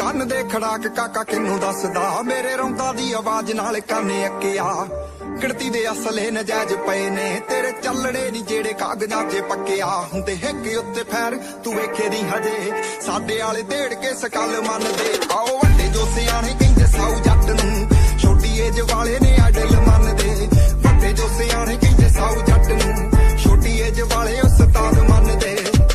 ਕੰਨ ਦੇ ਖੜਾਕ ਕਾਕਾ ਕਿਨੂੰ ਦੱਸਦਾ ਮੇਰੇ ਰੌਂਦਾ ਦੀ ਆਵਾਜ਼ ਨਾਲ ਕੰਨ ਅੱਕਿਆ ਗਿਣਤੀ ਦੇ ਅਸਲੇ ਨਜਾਇਜ਼ ਪਏ ਨੇ ਤੇਰੇ ਚੱਲੜੇ ਨਹੀਂ ਜਿਹੜੇ ਕਾਗਜ਼ਾਂ 'ਚ ਪੱਕਿਆ ਹੁੰਦੇ ਹਿੱਕ ਉੱਤੇ ਫੈਰ ਤੂੰ ਵੇਖੇ ਦੀ ਹਜੇ ਸਾਡੇ ਵਾਲੇ ਢੇੜ ਕੇ ਸਕਲ ਮੰਨਦੇ ਆਓ ਵੱਡੇ ਜੋ ਸਿਆਣੇ ਕਹਿੰਦੇ ਸਾਊ ਜੱਟ ਨੂੰ ਛੋਟੀ ਏਜ ਵਾਲੇ ਨੇ ਆਡਲ ਮੰਨਦੇ ਵੱਡੇ ਜੋ ਸਿਆਣੇ ਕਹਿੰਦੇ ਸਾਊ ਜੱਟ ਨੂੰ ਛੋਟੀ ਏਜ ਵਾਲੇ ਉਸਤਾਦ ਮੰਨਦੇ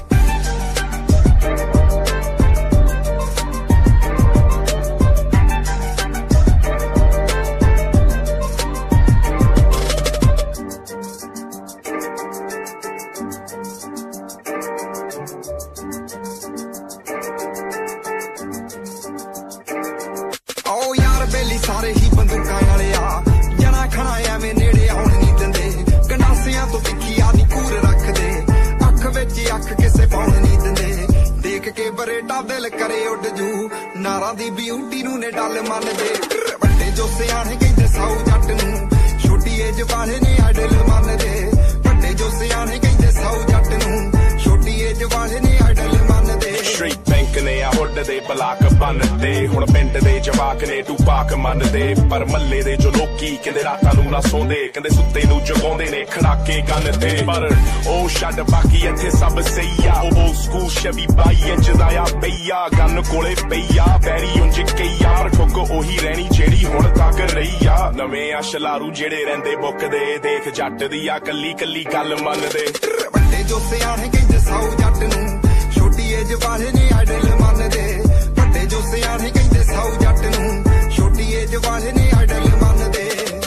ਸਾਰੇ ਹੀ ਬੰਦੂਕਾਂ ਵਾਲੇ ਆ ਜਣਾ ਖਣਾ ਐਵੇਂ ਨੇੜੇ ਆਉਣ ਨਹੀਂ ਦਿੰਦੇ ਗੰਡਾਸਿਆਂ ਤੋਂ ਤਿੱਖੀਆਂ ਨੀ ਕੂਰ ਰੱਖਦੇ ਅੱਖ ਵਿੱਚ ਅੱਖ ਕਿਸੇ ਪਾਉਣ ਨਹੀਂ ਦਿੰਦੇ ਦੇਖ ਕੇ ਬਰੇਟਾ ਦਿਲ ਕਰੇ ਉੱਡ ਜੂ ਨਾਰਾਂ ਦੀ ਬਿਊਟੀ ਨੂੰ ਨੇ ਡੱਲ ਮੰਨਦੇ ਵੱਡੇ ਜੋ ਸਿਆਣੇ ਕਹਿੰਦੇ ਸਾਊ ਜੱਟ ਨੂੰ ਛੋਟੀ ਏਜ ਵਾਲੇ ਨੇ ਆਡਲ ਮੰਨਦੇ ਵੱਡੇ ਜੋ ਸਿਆਣੇ ਕਹਿੰਦੇ ਸਾਊ ਜੱਟ ਨੂੰ ਛੋਟੀ ਏਜ ਵਾਲੇ ਨੇ ਆਡਲ ਮੰਨਦੇ ਸਟ੍ਰੀਟ ਬੈਂਕ ਨੇ ਆ ਹੁੱਡ ਦੇ ਬਲਾਕ ਬੰਨਦੇ ਹੁਣ ਪਿੰਡ ਦੇ ਜਵਾਕ ਨੇ ਟੂਪਾਕ ਮੰਨਦੇ ਪਰ ਮੱਲੇ ਦੇ ਜੋ ਲੋਕੀ ਕਹਿੰਦੇ ਰਾਤਾਂ ਨੂੰ ਨਾ ਸੌਂਦੇ ਕਹਿੰਦੇ ਸੁੱਤੇ ਨੂੰ ਜਗਾਉਂਦੇ ਨੇ ਖੜਾਕੇ ਗੰਨ ਤੇ ਪਰ ਉਹ ਛੱਡ ਬਾਕੀ ਇੱਥੇ ਸਭ ਸਹੀ ਆ ਉਹ ਸਕੂਲ ਸ਼ਵੀ 22 ਇੰਚ ਦਾ ਆ ਪਈਆ ਗੰਨ ਕੋਲੇ ਪਈਆ ਪੈਰੀ ਉਂਝ ਕਈਆ ਪਰ ਠੁੱਕ ਉਹੀ ਰਹਿਣੀ ਜਿਹੜੀ ਹੁਣ ਤੱਕ ਰਹੀ ਆ ਨਵੇਂ ਆ ਸ਼ਲਾਰੂ ਜਿਹੜੇ ਰਹਿੰਦੇ ਬੁੱਕਦੇ ਦੇਖ ਜੱਟ ਦੀ ਆ ਕੱਲੀ ਕੱਲੀ ਗੱਲ ਮੰਨਦੇ ਵੱਡੇ ਜੋ ਸਿਆਣੇ ਕਹਿੰਦੇ ਸਾਊ ਜੱਟ ਨੂੰ ਛੋਟੀ ਏਜ ਵਾਲੇ ਨੇ ਆਡਲ ਮੰਨਦੇ ਵੱਡੇ ਜੋ ਸਿਆਣੇ ਕਹਿੰਦੇ ਸਾਊ ਜੱਟ ਨੂੰ ਛੋਟੀ ਏਜ ਵਾਲੇ ਨੇ ਆਡਲ ਮੰਨਦੇ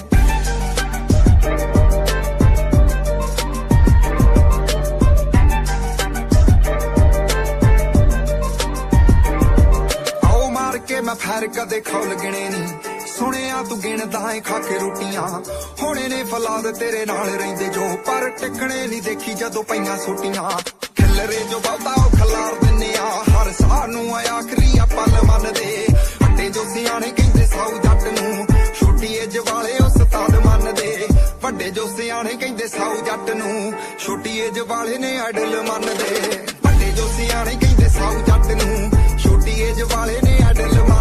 ਆਓ ਮਾਰ ਕੇ ਮੈਂ ਫੈਰ ਕਦੇ ਖੌਲ ਗਿਣੇ ਨੀ ਸੁਣਿਆ ਤੂੰ ਗਿਣਦਾ ਏ ਖਾ ਕੇ ਰੋਟੀਆਂ ਹੋਣੇ ਨੇ ਫਲਾਦ ਤੇਰੇ ਨਾਲ ਰਹਿੰਦੇ ਜੋ ਪਰ ਟਿਕਣੇ ਨਹੀਂ ਦੇਖੀ ਜਦੋਂ ਪਈਆਂ ਸੋਟੀਆਂ ਖਿਲਰੇ ਜੋ ਬਹੁਤਾ ਉਹ ਖਲਾਰ ਦਿੰਨੇ ਆ ਹਰ ਸਾਹ ਨੂੰ ਆਖਰੀ ਆ ਪਲ ਮੰਨਦੇ ਵੱਡੇ ਜੋ ਸਿਆਣੇ ਕਹਿੰਦੇ ਸਾਊ ਜੱਟ ਨੂੰ ਛੋਟੀ ਏਜ ਵਾਲੇ ਉਸਤਾਦ ਮੰਨਦੇ ਵੱਡੇ ਜੋ ਸਿਆਣੇ ਕਹਿੰਦੇ ਸਾਊ ਜੱਟ ਨੂੰ ਛੋਟੀ ਏਜ ਵਾਲੇ ਨੇ ਆਡਲ ਮੰਨਦੇ ਵੱਡੇ ਜੋ ਸਿਆਣੇ ਕਹਿੰਦੇ ਸਾਊ ਜੱਟ ਨੂੰ ਛੋਟੀ ਏਜ ਵਾਲੇ ਨੇ ਆਡਲ